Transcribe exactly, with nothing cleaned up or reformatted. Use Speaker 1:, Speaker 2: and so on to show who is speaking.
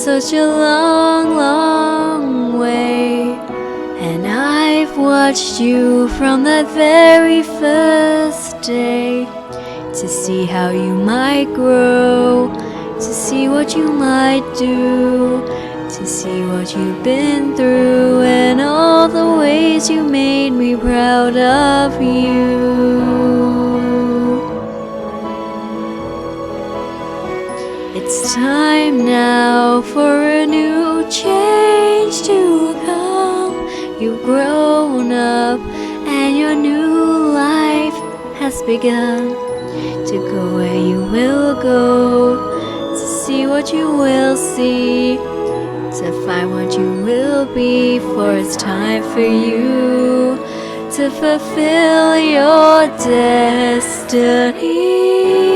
Speaker 1: such a long, long way, and I've watched you from that very first day, to see how you might grow, to see what you might do, to see what you've been through, and all the ways you made me proud of you. It's time now for a new change to come. You've grown up and your new life has begun. To go where you will go, to see what you will see, to find what you will be, for it's time for you to fulfill your destiny.